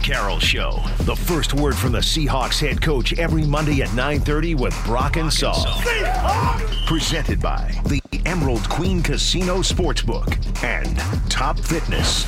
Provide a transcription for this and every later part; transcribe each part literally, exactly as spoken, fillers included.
Carroll Show. The first word from the Seahawks head coach every Monday at nine thirty with Brock and Saul. Presented by the Emerald Queen Casino Sportsbook and Top Fitness.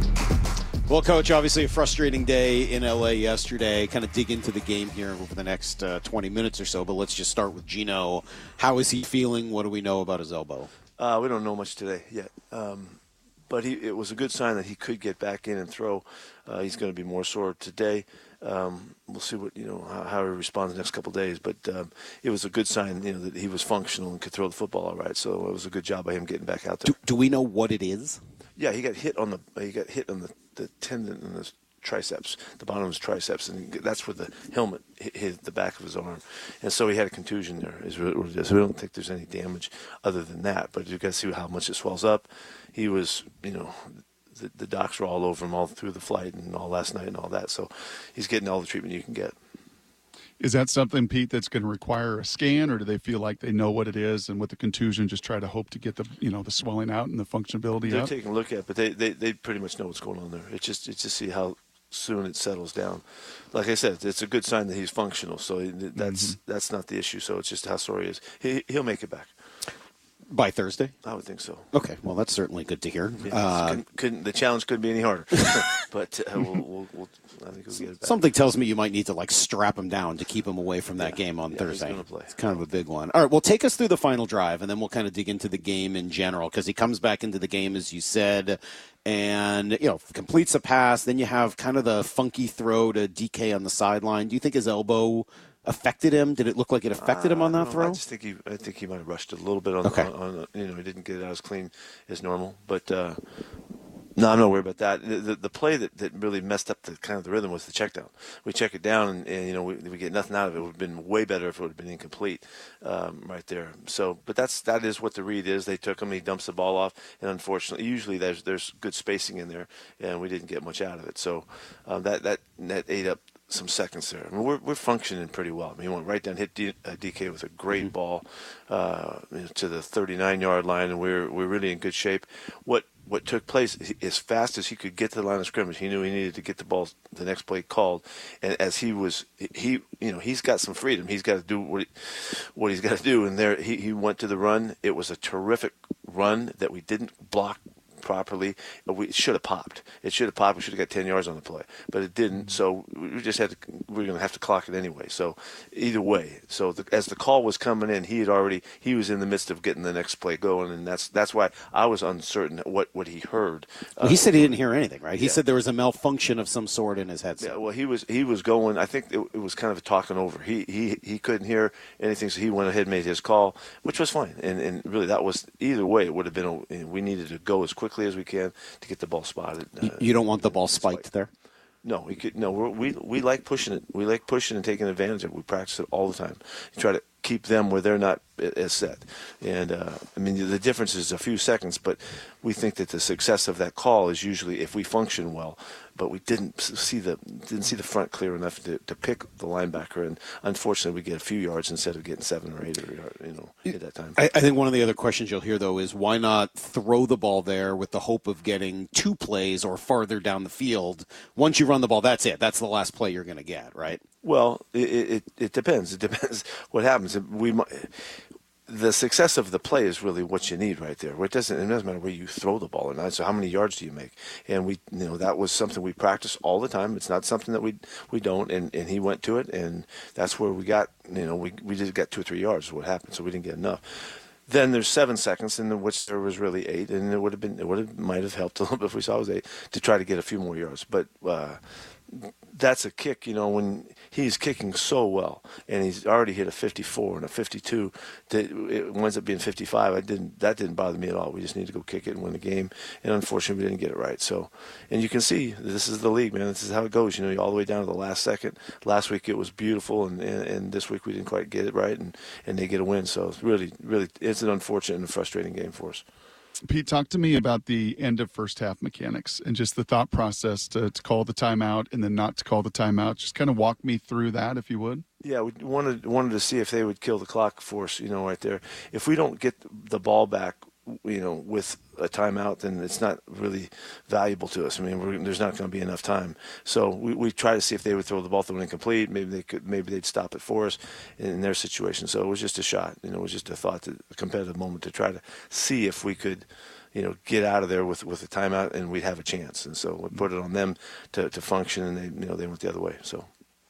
Well, Coach, obviously a frustrating day in L A yesterday. Kind of dig into the game here over the next uh, twenty minutes or so, but let's just start with Geno. How is he feeling? What do we know about his elbow? Uh, we don't know much today yet. Um, but he, it was a good sign that he could get back in and throw. Uh, he's going to be more sore today. Um, we'll see what you know how, how he responds the next couple of days. But um, it was a good sign, you know, that he was functional and could throw the football all right. So it was a good job by him getting back out there. Do, do we know what it is? Yeah, he got hit on the he got hit on the, the tendon in the triceps, the bottom of his triceps, and that's where the helmet hit, hit the back of his arm, and so he had a contusion there. Is what it is. We don't think there's any damage other than that, but you got to see how much it swells up. He was, you know. The, the docs were all over him all through the flight and all last night and all that. So he's getting all the treatment you can get. Is that something, Pete, that's going to require a scan, or do they feel like they know what it is and with the contusion just try to hope to get the you know the swelling out and the functionality They're out? taking a look at it, but they, they, they pretty much know what's going on there. It's just it's just see how soon it settles down. Like I said, it's a good sign that he's functional. So that's mm-hmm. that's not the issue. So it's just how sore he is. He, he'll make it back. By Thursday? I would think so. Okay, well, that's certainly good to hear. Yeah, uh, couldn't, couldn't, the challenge couldn't be any harder. but uh, we'll, we'll, we'll, I think we'll get it back. Something tells me you might need to, like, strap him down to keep him away from that yeah, game on yeah, Thursday. He's gonna play. It's kind of a big one. All right, well, take us through the final drive, and then we'll kind of dig into the game in general, because he comes back into the game, as you said, and, you know, completes a pass. Then you have kind of the funky throw to D K on the sideline. Do you think his elbow affected him? Did it look like it affected uh, him on that throw? I just think he, I think he might have rushed a little bit on, okay. on, on, you know, he didn't get it out as clean as normal. But uh, no, I'm not worried about that. The, the, the play that, that really messed up the kind of the rhythm was the check down. We check it down, and, and you know, we, we get nothing out of it. It would have been way better if it would have been incomplete um, right there. So, but that's that is what the read is. They took him, he dumps the ball off, and unfortunately, usually there's there's good spacing in there, and we didn't get much out of it. So um, that that that ate up some seconds there. I mean, we're we're functioning pretty well. I mean, he went right down, hit D, uh, D K with a great mm-hmm. ball uh, to the thirty-nine yard line, and we're we're really in good shape. What what took place, as fast as he could get to the line of scrimmage, he knew he needed to get the ball, the next play called, and as he was, he you know he's got some freedom. He's got to do what he, what he's got to do, and there he he went to the run. It was a terrific run that we didn't block properly. We should have popped. It should have popped. We should have got ten yards on the play, but it didn't. So we just had to. We are going to have to clock it anyway. So either way, so the, as the call was coming in, he had already. He was in the midst of getting the next play going, and that's that's why I was uncertain what what he heard. Well, he uh, said he didn't hear anything, right? He yeah. said there was a malfunction of some sort in his headset. Yeah. Well, he was he was going. I think it, it was kind of a talking over. He he he couldn't hear anything, so he went ahead and made his call, which was fine. And and really, that was either way. It would have been. A, we needed to go as quickly as we can to get the ball spotted. Uh, you don't want the ball spiked spike. there? No, we could. No, we're, we we like pushing it. We like pushing and taking advantage of it. We practice it all the time. You try to keep them where they're not as set. And uh, I mean, the difference is a few seconds, but we think that the success of that call is usually if we function well. But we didn't see the didn't see the front clear enough to, to pick the linebacker, and unfortunately, we get a few yards instead of getting seven or eight, or you know, at that time. I, I think one of the other questions you'll hear though is why not throw the ball there with the hope of getting two plays or farther down the field. Once you run the ball, that's it. That's the last play you're going to get, right? Well, it, it it depends. It depends what happens. We might. The success of the play is really what you need right there. It doesn't, it doesn't matter where you throw the ball or not. So how many yards do you make? And we, you know, that was something we practice all the time. It's not something that we we don't. And, and he went to it, and that's where we got. You know, we we just got two or three yards. Is what happened. So we didn't get enough. Then there's seven seconds, in which there was really eight, and it would have been it would have might have helped a little bit if we saw it was eight to try to get a few more yards. But uh, that's a kick, you know, when he's kicking so well, and he's already hit a fifty-four and a fifty-two. That it winds up being fifty-five. I didn't that didn't bother me at all. We just need to go kick it and win the game, and unfortunately, we didn't get it right. So, and you can see this is the league, man. This is how it goes. You know, all the way down to the last second. Last week it was beautiful, and, and, and this week we didn't quite get it right, and, and they get a win. So it's really, really, it's an unfortunate and frustrating game for us. Pete, talk to me about the end of first half mechanics and just the thought process to, to call the timeout and then not to call the timeout. Just kind of walk me through that, if you would. Yeah, we wanted wanted to see if they would kill the clock for us, you know, right there. If we don't get the ball back you know, with a timeout, then it's not really valuable to us. I mean, we're, there's not going to be enough time. So we, we try to see if they would throw the ball through incomplete. Maybe they could. Maybe they'd stop it for us in their situation. So it was just a shot. You know, it was just a thought, to, a competitive moment to try to see if we could, you know, get out of there with, with a timeout and we'd have a chance. And so we put it on them to, to function, and they, you know, they went the other way. So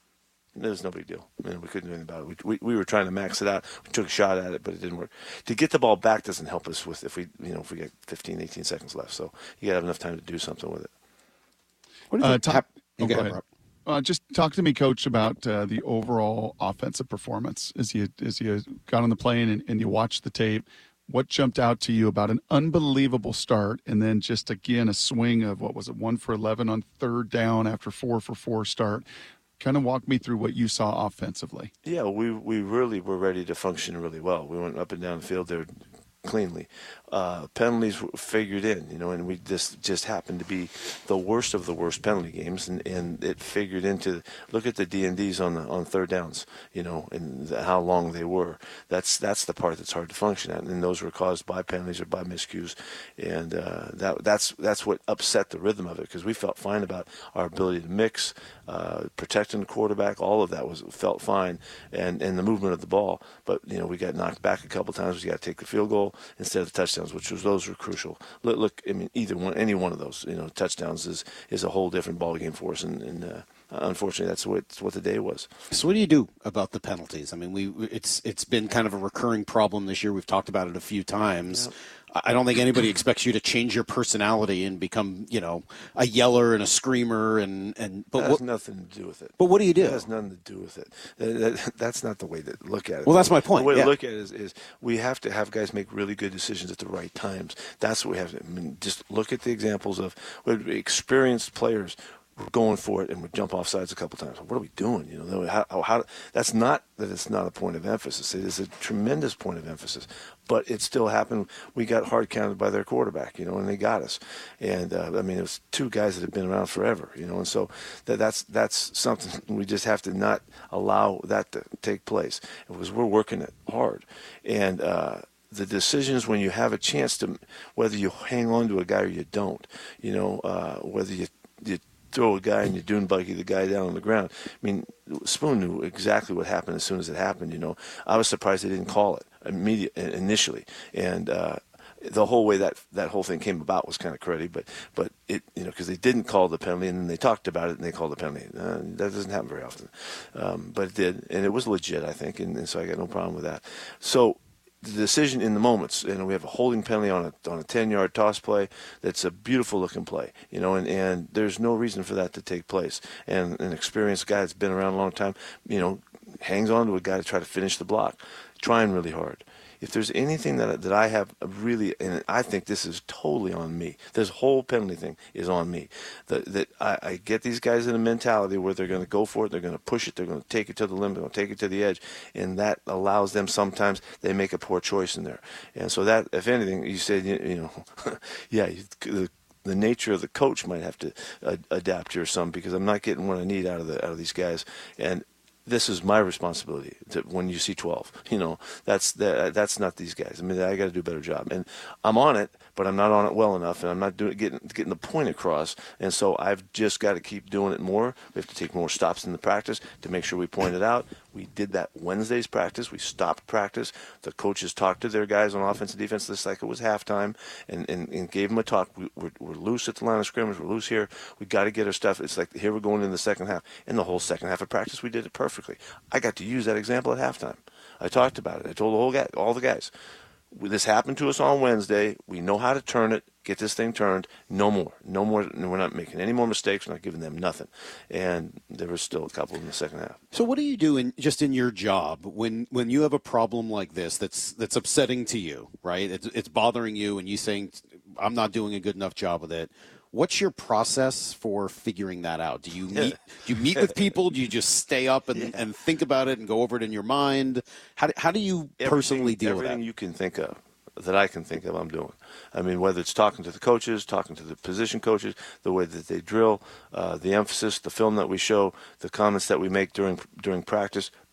it was no big deal. I mean, we couldn't do anything about it. We, we we were trying to max it out. We took a shot at it, but it didn't work. To get the ball back doesn't help us with if we, you know, if we get fifteen, eighteen seconds left. So you got to have enough time to do something with it. What do you Uh, think? talk- hap- oh, go go ahead, ahead. Rob. Uh, just talk to me, Coach, about uh, the overall offensive performance as you as you got on the plane and, and you watched the tape. What jumped out to you about an unbelievable start, and then just again a swing of what was it, one for eleven on third down after four for four start? Kind of walk me through what you saw offensively. Yeah, we we really were ready to function really well. We went up and down the field there cleanly. Uh, penalties were figured in, you know, and we just just happened to be the worst of the worst penalty games, and, and it figured into, look at the D and Ds on the on third downs, you know, and the, how long they were. That's that's the part that's hard to function at, and those were caused by penalties or by miscues, and uh, that that's that's what upset the rhythm of it, because we felt fine about our ability to mix, uh, protecting the quarterback. All of that was felt fine, and and the movement of the ball. But you know, we got knocked back a couple times. We got to take the field goal instead of the touchdown, which was those were crucial. Look, look, I mean, either one, any one of those, you know, touchdowns is, is a whole different ball game for us, and, and uh, unfortunately, that's what what the day was. So, what do you do about the penalties? I mean, we it's it's been kind of a recurring problem this year. We've talked about it a few times. Yep. I don't think anybody expects you to change your personality and become, you know, a yeller and a screamer, and and. But that has what, nothing to do with it. But what do you do? It has nothing to do with it. That, that, that's not the way to look at it. Well, that's my point. The way yeah. to look at it is, is we have to have guys make really good decisions at the right times. That's what we have to. I mean, just look at the examples of experienced players. We're going for it, and we jump off sides a couple times. What are we doing? You know, how, how, that's not that it's not a point of emphasis. It is a tremendous point of emphasis, but it still happened. We got hard counted by their quarterback, you know, and they got us. And uh, I mean, it was two guys that have been around forever, you know, and so that, that's that's something we just have to not allow that to take place, because we're working it hard, and. Uh, The decisions when you have a chance to, whether you hang on to a guy or you don't, you know, uh, whether you you throw a guy and you dune buggy the guy down on the ground. I mean, Spoon knew exactly what happened as soon as it happened. You know, I was surprised they didn't call it immediate initially, and uh, the whole way that that whole thing came about was kind of cruddy. But but it you know because they didn't call the penalty, and then they talked about it and they called the penalty. Uh, that doesn't happen very often, um, but it did, and it was legit, I think, and, and so I got no problem with that. So. The decision in the moments, and we have a holding penalty on a on a ten-yard toss play. That's a beautiful-looking play, you know, and, and there's no reason for that to take place. And an experienced guy that's been around a long time, you know, hangs on to a guy to try to finish the block, trying really hard. If there's anything that that I have really, and I think this is totally on me, this whole penalty thing is on me. That that I, I get these guys in a mentality where they're going to go for it, they're going to push it, they're going to take it to the limit, they're going to take it to the edge, and that allows them sometimes they make a poor choice in there. And so that, if anything, you said, you, you know, yeah, you, the the nature of the coach might have to uh, adapt here some, because I'm not getting what I need out of the out of these guys. And this is my responsibility to, when you see twelve, you know, that's that, that's not these guys. I mean, I got to do a better job, and I'm on it, but I'm not on it well enough, and I'm not doing getting getting the point across. And so I've just got to keep doing it more. We have to take more stops in the practice to make sure we point it out. We did that Wednesday's practice. We stopped practice. The coaches talked to their guys on offense and defense just like it was halftime, and, and, and gave them a talk. We, we're, we're loose at the line of scrimmage. We're loose here. We got to get our stuff. It's like, here we're going in the second half. In the whole second half of practice, we did it perfectly. I got to use that example at halftime. I talked about it. I told the whole guy, all the guys, this happened to us on Wednesday. We know how to turn it, get this thing turned. No more. No more. We're not making any more mistakes. We're not giving them nothing. And there was still a couple in the second half. So what do you do in just in your job when, when you have a problem like this that's that's upsetting to you, right? It's, it's bothering you, and you saying, I'm not doing a good enough job with it. What's your process for figuring that out? Do you meet do you meet with people? Do you just stay up and, and think about it and go over it in your mind? How do, how do you personally deal with that? Everything you can think of, that I can think of, I'm doing. I mean, whether it's talking to the coaches, talking to the position coaches, the way that they drill, uh, the emphasis, the film that we show, the comments that we make during during practice,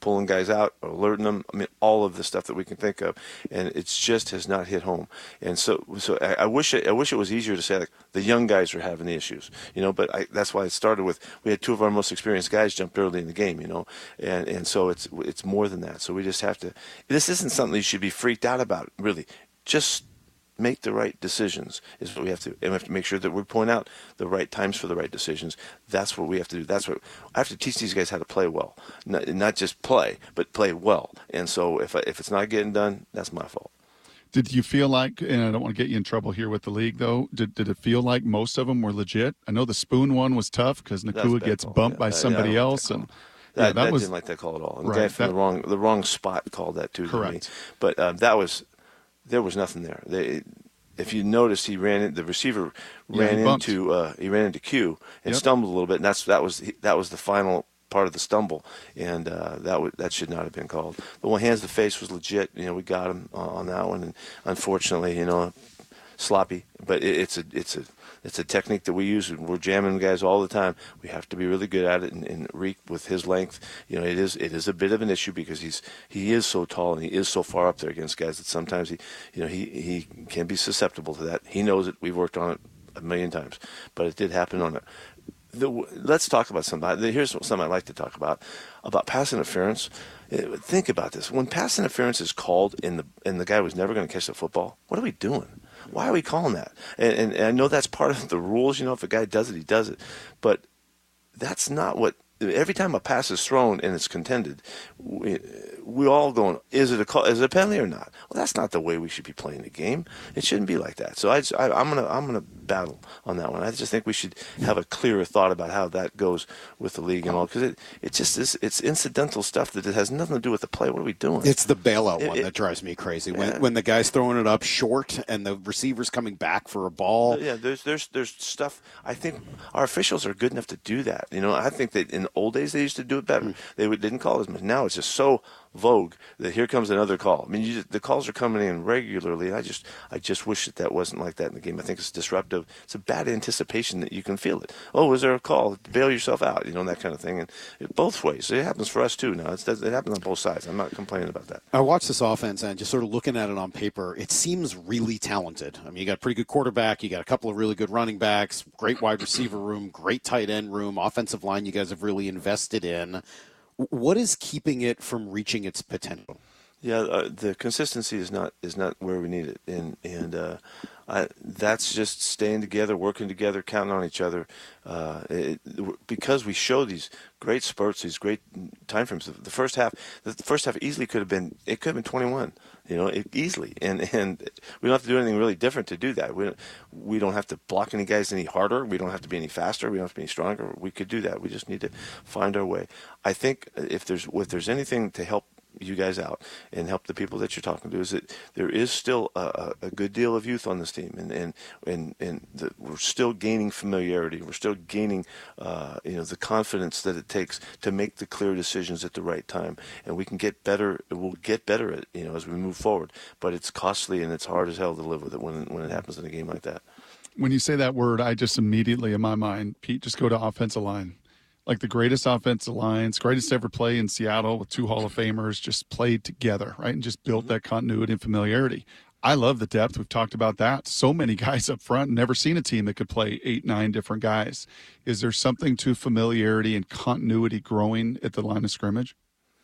pulling guys out, alerting them. I mean, all of the stuff that we can think of, and it just has not hit home. And so, so I, I wish it, I wish it was easier to say like the young guys are having the issues, you know. But I, that's why it started with we had two of our most experienced guys jumped early in the game, you know, and and so it's it's more than that. So we just have to. This isn't something you should be freaked out about, really. Just make the right decisions is what we have to, and we have to make sure that we point out the right times for the right decisions. That's what we have to do. That's what I have to teach these guys how to play well, not, not just play, but play well. And so if I, if it's not getting done, that's my fault. Did you feel like, and I don't want to get you in trouble here with the league, though, did, did it feel like most of them were legit? I know the spoon one was tough because Nacua gets call. bumped yeah, by I, somebody yeah, else. and that, yeah, that, that was, didn't like that call at all. And right, the guy from that, the wrong the wrong spot called that too. Correct. To me. But um, that was there was nothing there. They, if you notice, he ran in, the receiver ran yeah, he into uh, he ran into Q and yep. stumbled a little bit, and that's that was that was the final part of the stumble, and uh, that w- that should not have been called. The one hands to face was legit. You know, we got him uh, on that one, and unfortunately, you know, sloppy. But it, it's a it's a it's a technique that we use. We're jamming guys all the time. We have to be really good at it. And, and Reek, with his length, you know, it is it is a bit of an issue because he's he is so tall and he is so far up there against guys that sometimes he you know he he can be susceptible to that. He knows it. We've worked on it a million times, but it did happen on it. The, let's talk about something. Here's something I'd like to talk about about pass interference. Think about this: when pass interference is called, and the and the guy was never going to catch the football, what are we doing? Why are we calling that? And, and, and I know that's part of the rules. You know, if a guy does it, he does it. But that's not what. Every time a pass is thrown and it's contended, we, we all going, is it a call, is it a penalty or not? Well, that's not the way we should be playing the game. It shouldn't be like that. So I, just, I, I'm gonna I'm gonna battle on that one. I just think we should have a clearer thought about how that goes with the league and all, because it, it just is it's incidental stuff that it has nothing to do with the play. What are we doing? It's the bailout it, one it, that drives me crazy. Yeah. When when the guy's throwing it up short and the receiver's coming back for a ball. Yeah, there's there's there's stuff. I think our officials are good enough to do that. You know, I think that in the old days they used to do it better. They would, didn't call as much. Now it's just so vogue that here comes another call. I mean, you just, the calls are coming in regularly. I just I just wish that that wasn't like that in the game. I think it's disruptive. It's a bad anticipation that you can feel it. Oh, is there a call? Bail yourself out, you know, that kind of thing. And it, both ways. It happens for us too now. It's, it happens on both sides. I'm not complaining about that. I watched this offense and just sort of looking at it on paper, it seems really talented. I mean, you got a pretty good quarterback. You got a couple of really good running backs, great wide receiver room, great tight end room, offensive line you guys have really invested in. What is keeping it from reaching its potential? Yeah, uh, the consistency is not is not where we need it, and and uh, I, that's just staying together, working together, counting on each other. Uh, it, because we show these great spurts, these great time frames. The first half, the first half easily could have been it could have been twenty-one. You know, it, easily, and and we don't have to do anything really different to do that. We don't, we don't have to block any guys any harder. We don't have to be any faster. We don't have to be any stronger. We could do that. We just need to find our way. I think if there's if there's anything to help you guys out and help the people that you're talking to, is that there is still a, a good deal of youth on this team, and and and, and the, we're still gaining familiarity. We're still gaining, uh, you know, the confidence that it takes to make the clear decisions at the right time, and we can get better. We'll get better at, you know, as we move forward. But it's costly and it's hard as hell to live with it when when it happens in a game like that. When you say that word, I just immediately in my mind, Pete, just go to offensive line. Like the greatest offensive lines, greatest ever play in Seattle with two Hall of Famers, just played together, right, and just built that continuity and familiarity. I love the depth. We've talked about that. So many guys up front. Never seen a team that could play eight, nine different guys. Is there something to familiarity and continuity growing at the line of scrimmage?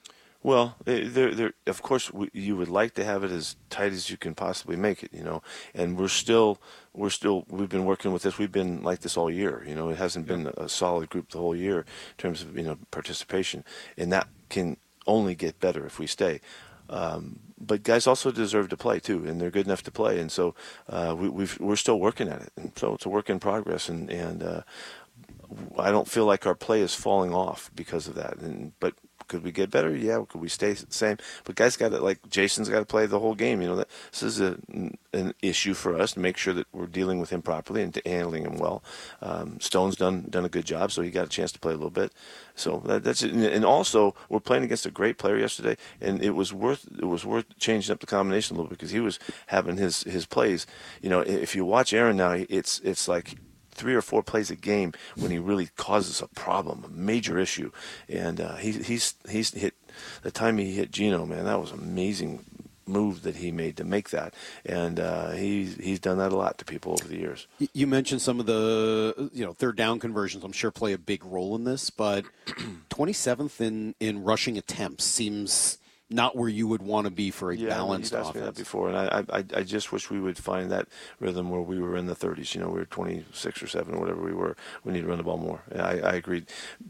Well, there, there. Of course, we, you would like to have it as tight as you can possibly make it, you know. And we're still, we're still, we've been working with this. We've been like this all year, you know. It hasn't been a solid group the whole year in terms of, you know, participation, and that can only get better if we stay. Um, but guys also deserve to play too, and they're good enough to play, and so uh, we, we've, we're still working at it, and so it's a work in progress, and and uh, I don't feel like our play is falling off because of that, and but. Could we get better? Yeah. Could we stay the same? But guys got to, like Jason's got to play the whole game. You know, that this is a, an issue for us to make sure that we're dealing with him properly and handling him well. Um, Stone's done done a good job, so he got a chance to play a little bit. So that, that's it. And also, we're playing against a great player yesterday, and it was worth it was worth changing up the combination a little bit because he was having his his plays. You know, if you watch Aaron now, it's it's like three or four plays a game when he really causes a problem, a major issue, and uh, he, he's he's hit the time he hit Geno, man, that was amazing move that he made to make that, and uh, he's he's done that a lot to people over the years. You mentioned some of the you know third down conversions. I'm sure play a big role in this, but twenty-seventh in in rushing attempts seems not where you would want to be for a yeah, balanced you've asked offense. me that before, and I, I I just wish we would find that rhythm where we were in the thirties. You know, we were twenty-six or seven or whatever we were. We need to run the ball more. I, I agreed.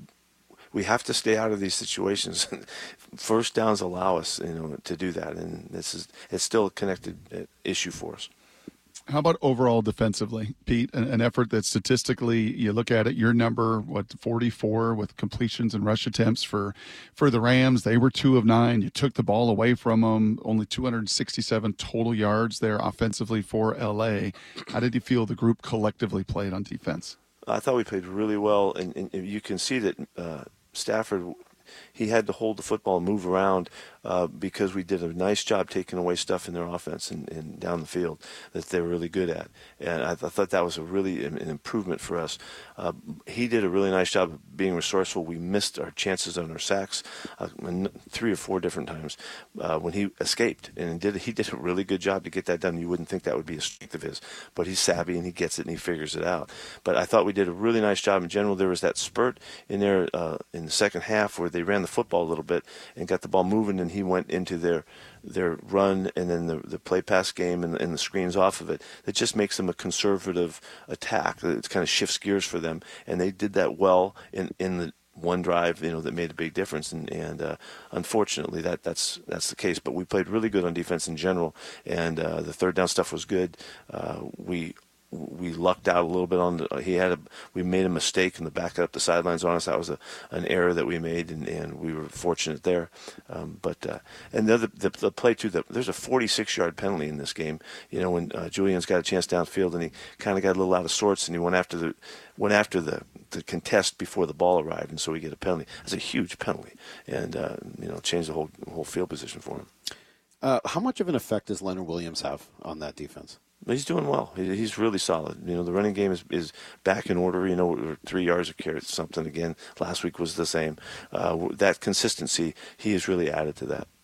We have to stay out of these situations. First downs allow us, you know, to do that, and this is it's still a connected issue for us. How about overall defensively, Pete? An, an effort that statistically, you look at it, your number, what, forty-four with completions and rush attempts for, for the Rams. They were two of nine. You took the ball away from them. Only two hundred sixty-seven total yards there offensively for L A. How did you feel the group collectively played on defense? I thought we played really well, and, and you can see that uh, Stafford, he had to hold the football and move around uh, because we did a nice job taking away stuff in their offense and, and down the field that they were really good at. And I, th- I thought that was a really an, an improvement for us. Uh, he did a really nice job of being resourceful. We missed our chances on our sacks uh, three or four different times uh, when he escaped. And did he did a really good job to get that done. You wouldn't think that would be a strength of his. But he's savvy and he gets it and he figures it out. But I thought we did a really nice job in general. There was that spurt in there uh, in the second half where they ran the football a little bit and got the ball moving, and he went into their their run and then the, the play pass game and, and the screens off of it. It just makes them a conservative attack. It kind of shifts gears for them, and they did that well in, in the one drive, you know, that made a big difference. And, and uh, unfortunately, that that's that's the case. But we played really good on defense in general, and uh, the third down stuff was good. Uh, we. We lucked out a little bit on the, he had a, we made a mistake in the back up the sidelines on us. That was a, an error that we made, and, and we were fortunate there. Um, but, uh, and the, other, the, the play too, the, there's a forty-six yard penalty in this game. You know, when uh, Julian's got a chance downfield and he kind of got a little out of sorts and he went after the, went after the, the contest before the ball arrived. And so we get a penalty. That's a huge penalty, and, uh, you know, changed the whole, whole field position for him. Uh, how much of an effect does Leonard Williams have on that defense? He's doing well. He's really solid. You know, the running game is, is back in order. You know, three yards a carry, something again. Last week was the same. Uh, that consistency, he has really added to that.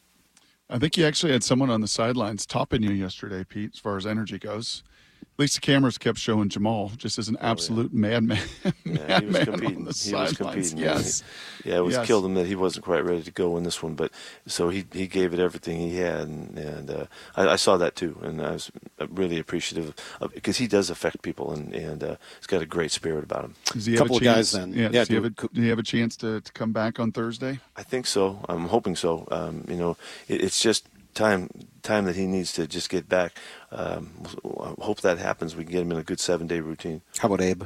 I think you actually had someone on the sidelines topping you yesterday, Pete, as far as energy goes. At least the cameras kept showing Jamal just as an absolute oh, yeah. madman. Yeah, he was competing. On the he was competing. Yes. He, yeah, it was yes. killed him that he wasn't quite ready to go in this one, but so he he gave it everything he had, and, and uh, I, I saw that too, and I was really appreciative of, because he does affect people, and and uh, he's got a great spirit about him. Does he have a couple of guys then? Yeah. yeah does, he have a, do you have a chance to, to come back on Thursday? I think so. I'm hoping so. Um, you know, it, it's just. Time, time that he needs to just get back. Um, I hope that happens. We can get him in a good seven-day routine. How about Abe?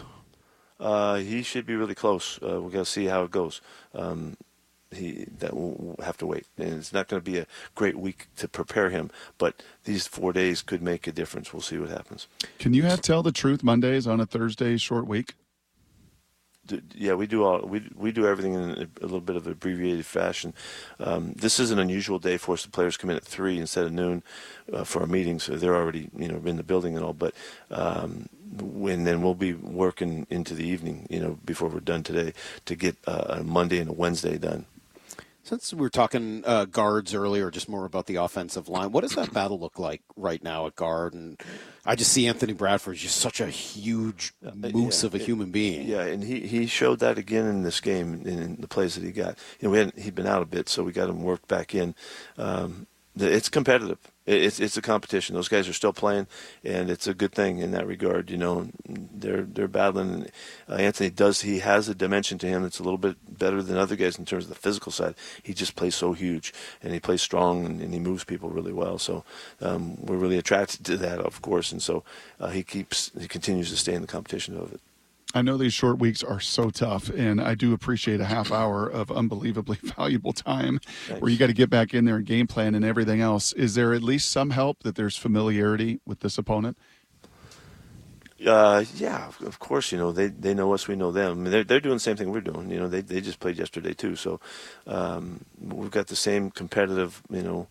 Uh, he should be really close. Uh, we've got to see how it goes. Um, he that will have to wait, and it's not going to be a great week to prepare him. But these four days could make a difference. We'll see what happens. Can you have tell the truth Mondays on a Thursday short week? Yeah, we do all we we do everything in a, a little bit of abbreviated fashion. Um, this is an unusual day for us. The players come in at three instead of noon uh, for our meetings. So they're already you know in the building and all. But um, when then we'll be working into the evening, you know, before we're done today to get uh, a Monday and a Wednesday done. Since we were talking uh, guards earlier, just more about the offensive line, what does that battle look like right now at guard? And I just see Anthony Bradford just such a huge moose yeah, of a it, human being. Yeah, and he, he showed that again in this game in, in the plays that he got. You know, we hadn't, he'd been out a bit, so we got him worked back in. Um, it's competitive. It's it's a competition. Those guys are still playing, and it's a good thing in that regard. You know, they're they're battling. Uh, Anthony does. He has a dimension to him that's a little bit better than other guys in terms of the physical side. He just plays so huge, and he plays strong, and, and he moves people really well. So um, we're really attracted to that, of course. And so uh, he keeps he continues to stay in the competition of it. I know these short weeks are so tough, and I do appreciate a half hour of unbelievably valuable time Thanks. Where you got to get back in there and game plan and everything else. Is there at least some help that there's familiarity with this opponent? Uh, yeah, of course. You know, they they know us, we know them. I mean, they're they're doing the same thing we're doing. You know, they they just played yesterday too, so um, we've got the same competitive, you know,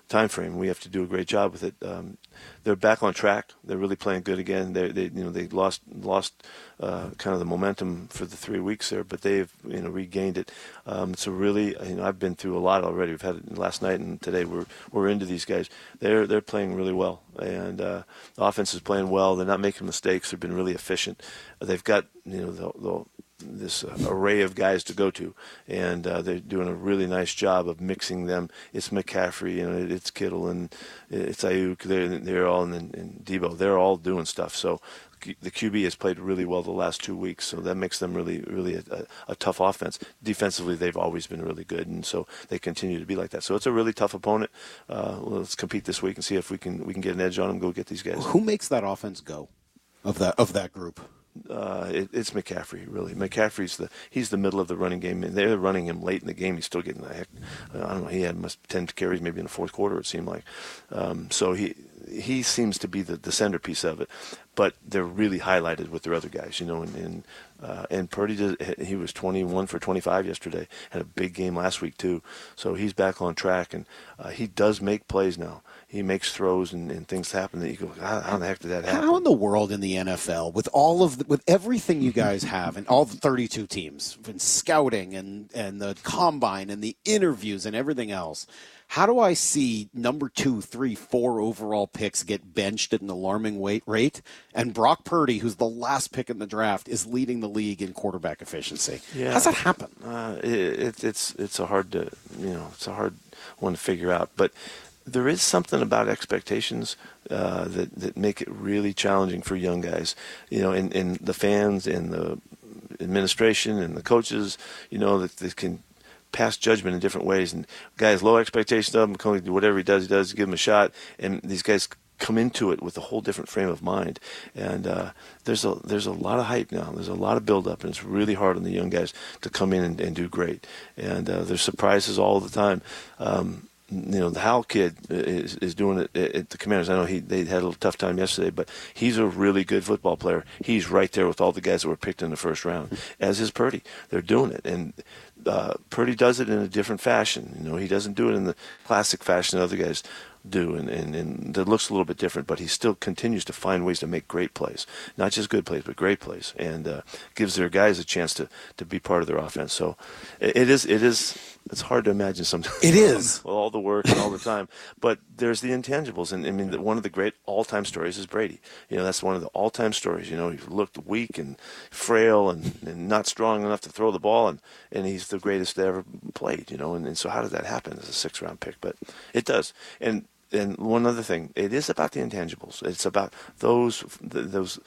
time frame. We have to do a great job with it. Um, they're back on track. They're really playing good again. They, they you know, they lost lost uh, kind of the momentum for the three weeks there, but they've you know regained it. Um, it's a really, you know, I've been through a lot already. We've had it last night and today. We're we're into these guys. They're they're playing really well, and uh, the offense is playing well. They're not making mistakes. They've been really efficient. They've got you know the, the this uh, array of guys to go to, and uh, they're doing a really nice job of mixing them. It's McCaffrey, you know, it's Kittle, and it's Ayuk. They're they're all in, in Debo. They're all doing stuff. So the Q B has played really well the last two weeks, so that makes them really, really a, a, a tough offense. Defensively, they've always been really good, and so they continue to be like that. So it's a really tough opponent. Uh, well, let's compete this week and see if we can we can get an edge on them. Go get these guys. Who makes that offense go of that of that group? Uh, it, it's McCaffrey, really. McCaffrey's the he's the middle of the running game, and they're running him late in the game. He's still getting the heck. Uh, I don't know. He had must ten carries maybe in the fourth quarter. It seemed like. Um, so he he seems to be the, the centerpiece of it, but they're really highlighted with their other guys, you know. And and, uh, and Purdy did, he was twenty-one for twenty-five yesterday. Had a big game last week too. So he's back on track, and uh, he does make plays now. He makes throws and, and things happen that you go, how, how the heck did that happen? How in the world in the N F L, with all of the, with everything you guys have and all the thirty-two teams and scouting and, and the combine and the interviews and everything else, how do I see number two, three, four overall picks get benched at an alarming weight rate, and Brock Purdy, who's the last pick in the draft, is leading the league in quarterback efficiency? Yeah. How's that happen? Uh, it, it, it's it's a hard to you know it's a hard one to figure out, but there is something about expectations uh, that that make it really challenging for young guys, you know, and, and the fans and the administration and the coaches, you know, that, that can pass judgment in different ways. And guys, low expectations of him, come do whatever he does, he does, give him a shot. And these guys come into it with a whole different frame of mind. And uh, there's a there's a lot of hype now. There's a lot of build-up, and it's really hard on the young guys to come in and, and do great. And uh, there's surprises all the time. Um, You know, the Howell kid is is doing it at the Commanders. I know he they had a little tough time yesterday, but he's a really good football player. He's right there with all the guys that were picked in the first round, as is Purdy. They're doing it, and uh, Purdy does it in a different fashion. You know, he doesn't do it in the classic fashion that other guys do, and, and, and that looks a little bit different, but he still continues to find ways to make great plays. Not just good plays, but great plays, and uh, gives their guys a chance to, to be part of their offense. So it, it is, it is, it's hard to imagine sometimes. It is. With all the work and all the time. But there's the intangibles, and I mean, the, one of the great all-time stories is Brady. You know, that's one of the all-time stories. You know, he looked weak and frail and, and not strong enough to throw the ball, and, and he's the greatest that ever played, you know. And, and so how did that happen as a sixth-round pick? But it does. And And one other thing, it is about the intangibles. It's about those those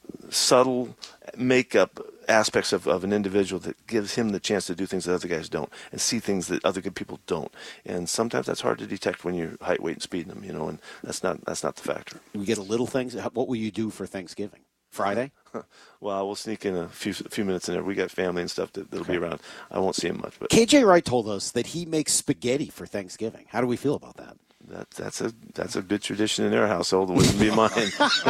subtle makeup aspects of, of an individual that gives him the chance to do things that other guys don't and see things that other good people don't. And sometimes that's hard to detect when you're height, weight, and speeding them, you know, and that's not that's not the factor. We get a little things. What will you do for Thanksgiving? Friday? Well, we'll sneak in a few a few minutes in there. We got family and stuff that, that'll okay. be around. I won't see him much. But K J Wright told us that he makes spaghetti for Thanksgiving. How do we feel about that? That, that's a that's a good tradition in their household. It wouldn't be mine.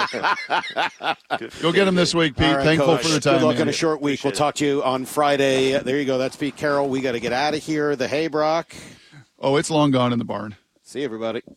Go get him this week, Pete. Right, Thankful Coach. for the time. Good luck man. on a short week. Appreciate we'll talk to you on Friday. There you go. That's Pete Carroll. We got to get out of here. The Hay Brock. Oh, it's long gone in the barn. See you, everybody.